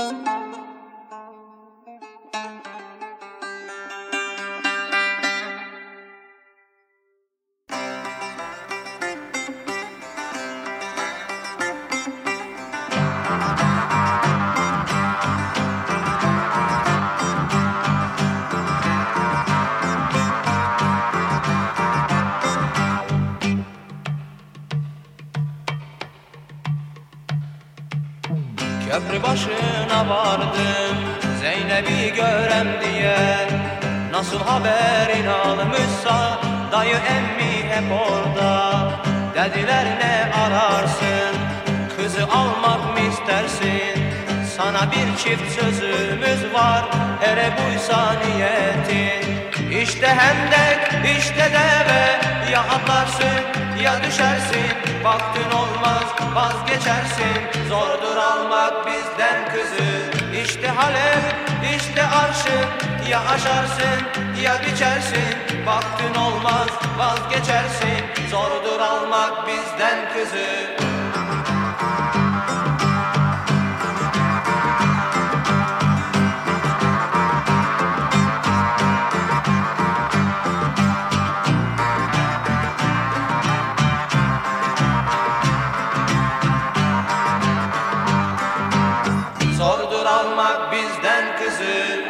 Köprü başına vardım Zeynep'i görem diye. Nasıl haberin almışsa dayı emmi hep orada. Dediler ne ararsın, kızı almak mı istersin? Sana bir çift sözümüz var, hele buysa niyetin. İşte hendek, işte deve, ya atlarsın ya düşersin. Vaktin olmaz vazgeçersin, zordur almak bizden kızı. İşte Halep, işte arşın, ya aşarsın ya biçersin. Vaktin olmaz vazgeçersin, zordur almak bizden kızı. Zordur almak bizden kızı.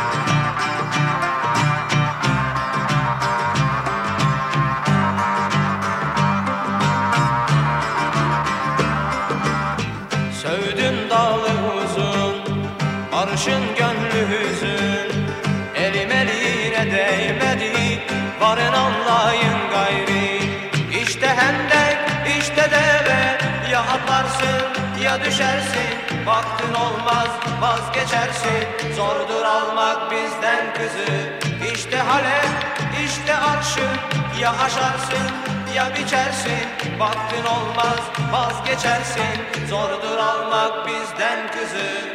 Sövdün dalı uzun, arşın gönlü hüzün. Elim eline değmedi, varın anlayın gayri. İşte hendek, işte deve, ya atlarsın ya düşersin. Vaktin olmaz vazgeçersin, zordur almak bizden kızı. İşte Halep, işte arşın, ya aşarsın ya biçersin. Vaktin olmaz vazgeçersin, zordur almak bizden kızı.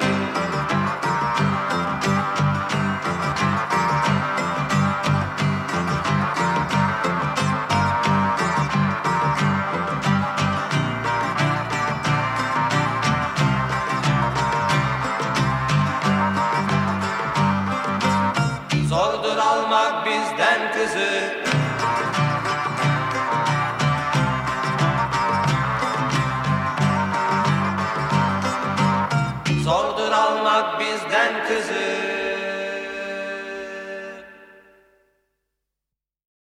Zordur almak bizden kızı. Zordur almak bizden kızı.